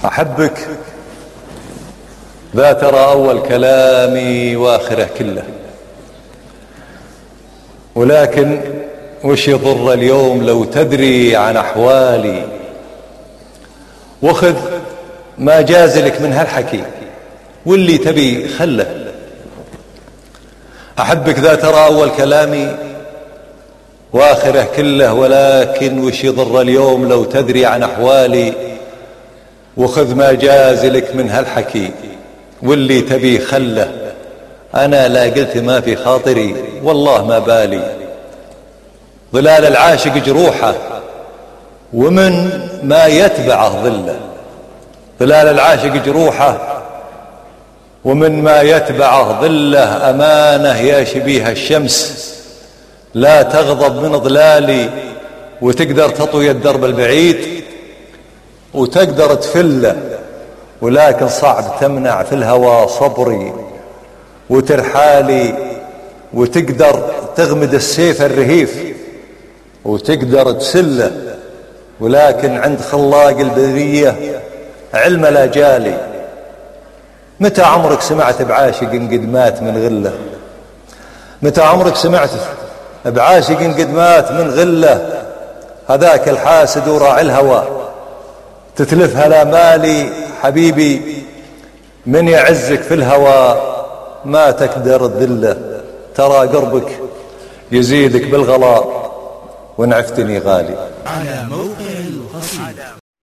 أحبك ذا ترى أول كلامي وآخره كله، ولكن وش يضر اليوم لو تدري عن أحوالي، وخذ ما جاز لك من هالحكي واللي تبي خله. أحبك ذا ترى أول كلامي وآخره كله، ولكن وش يضر اليوم لو تدري عن أحوالي، وخذ ما جاز لك من هالحكي واللي تبي خله. أنا لا قلت ما في خاطري والله ما بالي، ظلال العاشق جروحه ومن ما يتبعه ظله. ظلال العاشق جروحه ومن ما يتبعه ظله. أمانة يا شبيه الشمس لا تغضب من ظلالي، وتقدر تطوي الدرب البعيد وتقدر تفله، ولكن صعب تمنع في الهوى صبري وترحالي. وتقدر تغمد السيف الرهيف وتقدر تسله، ولكن عند خلاق البرية علم لا جالي. متى عمرك سمعت بعاشق قد مات من غله؟ متى عمرك سمعت بعاشق قد مات من غله؟ هذاك الحاسد وراعي الهوى تتلفها لا مالي. حبيبي من يعزك في الهوى ما تقدر تذله، ترى قربك يزيدك بالغلاء ونعفتني غالي. على موقع